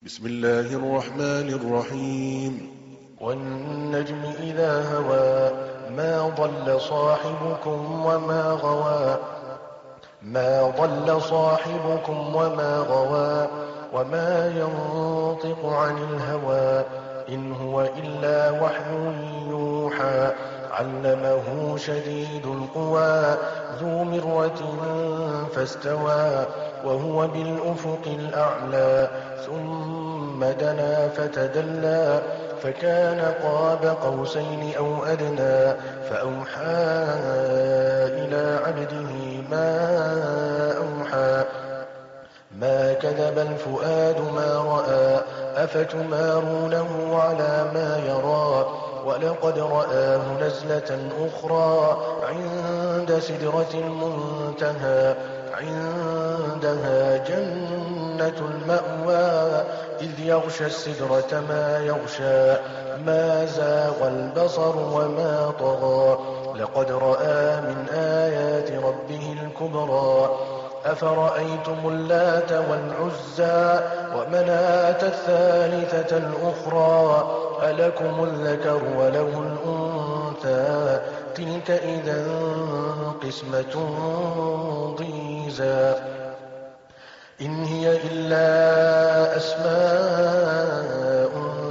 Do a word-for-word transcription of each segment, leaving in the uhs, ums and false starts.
بسم الله الرحمن الرحيم والنجم إذا هوى ما ضل صاحبكم وما غوى ما ضل صاحبكم وما غوى وما ينطق عن الهوى إن هو إلا وحي يوحى علمه شديد القوى ذو مرة فاستوى وهو بالأفق الأعلى ثم دنا فتدلى فكان قاب قوسين أو أدنى فأوحى إلى عبده ما أوحى ما كذب الفؤاد ما رأى أفتمارونه على ما يرى ولقد رآه نزلة أخرى عند سدرة المنتهى عندها جنة المأوى إذ يغشى السدرة ما يغشى ما زاغ البصر وما طغى لقد رأى من آيات ربه الكبرى أفرأيتم اللات والعزى ومناة الثالثة الأخرى ألكم الذكر وله الأنثى تلك إذا قسمة ضيزى إن هي إلا أسماء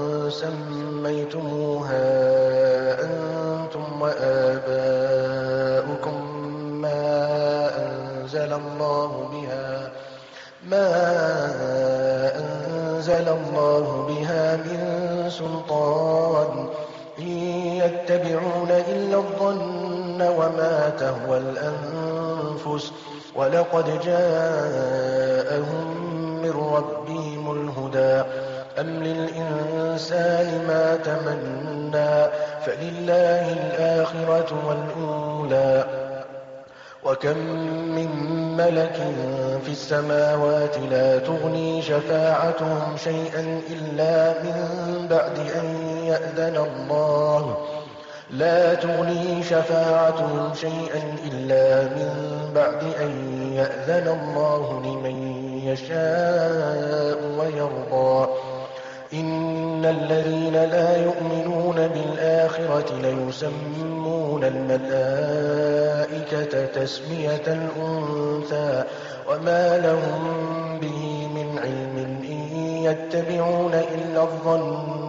سميتموها أنتم وآباؤكم ما أنزل الله بها ما أنزل الله بها من سلطان إن يتبعون إلا الظن وما تهوى الأنفس ولقد جاءهم من ربهم الهدى أم للإنسان ما تمنى فلله الآخرة والأولى وكم من ملك في السماوات لا تغني شفاعتهم شيئا إلا من بعد أن يأذن الله لا تغني شفاعتهم شيئا إلا من بعد أن يأذن الله لمن يشاء ويرضى إن الذين لا يؤمنون بالآخرة ليسمون الملائكة تسمية الأنثى وما لهم به من علم إن يتبعون إلا الظن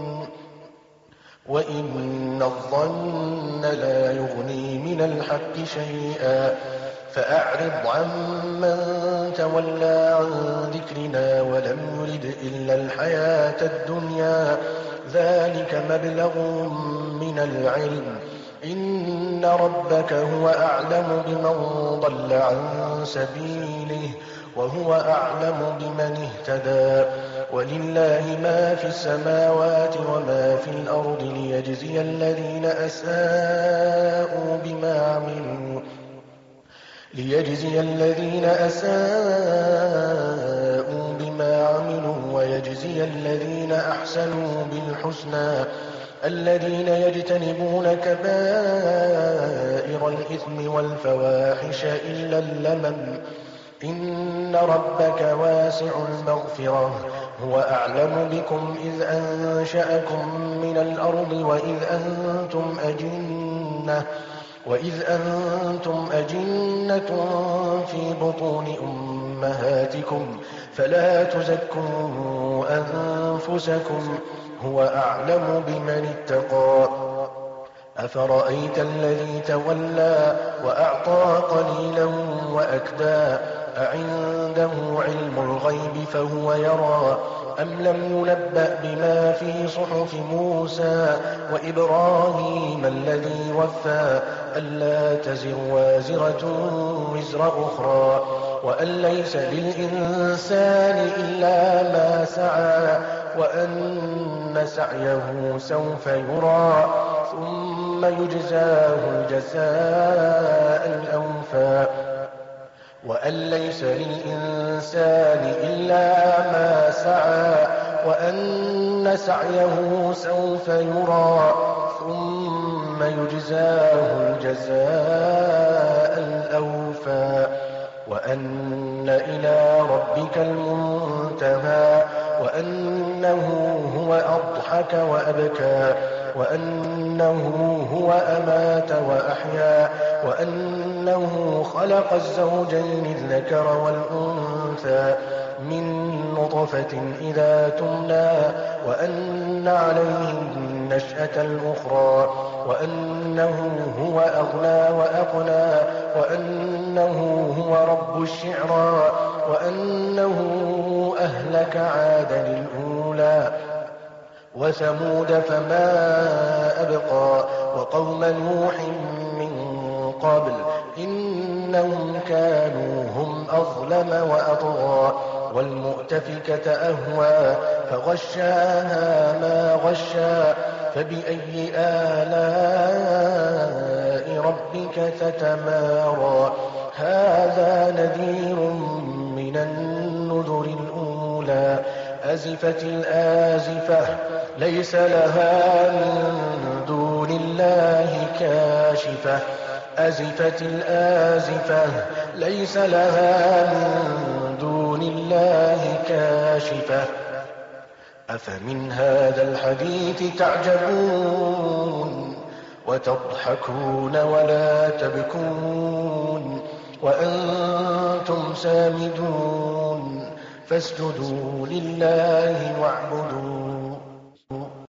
وإن الظن لا يغني من الحق شيئا فأعرض عمن تولى عن ذكرنا ولم يرد إلا الحياة الدنيا ذلك مبلغ من العلم إن ربك هو أعلم بمن ضل عن سبيله وهو أعلم بمن اهتدى ولله ما في السماوات وما في الأرض ليجزي الذين أساءوا بما عملوا ليجزي الذين أساءوا بما عملوا ويجزي الذين أحسنوا بالحسنى الذين يجتنبون كبائر الإثم والفواحش إلا اللمم إن ربك واسع المغفرة هو أعلم بكم إذ أنشأكم من الأرض وإذ أنتم أجنة وإذ أنتم أجنة في بطون أمهاتكم فلا تزكوا أنفسكم هو أعلم بمن اتقى أفرأيت الذي تولى وأعطى قليلا وأكدى أعنده علم الغيب فهو يرى أم لم ينبأ بما في صحف موسى وإبراهيم الذي وفى ألا تزر وازرة وزر أخرى وأن ليس للإنسان إلا ما سعى وأن سعيه سوف يرى ثم يجزاه الجزاء الأوفى وأن ليس للإنسان إلا ما سعى وأن سعيه سوف يرى ثم يجزاه الجزاء الأوفى وأن إلى ربك المنتهى وأنه هو أضحك وأبكى وأنه هو أمات وأحيا وأنه خلق الزوجين الذكر والأنثى من نطفة إذا تمنى وأن عليه النشأة الأخرى وأنه هو أغنى وأقنى وأنه هو رب الشعرى وأنه أهلك عادا الأولى وثمود فما أبقى وقوم نوح من قبل إنهم كانوا هم أظلم وأطغى والمؤتفكة أهوى فغشاها ما غشا فبأي آلاء ربك تتمارى هذا نذير من النذر الأولى أزفت الآزفة ليس لها من دون الله كاشفة أزفت الآزفة ليس لها من دون الله كاشفة أفمن هذا الحديث تعجبون وتضحكون ولا تبكون وأنتم سامدون فاسجدوا لله واعبدوا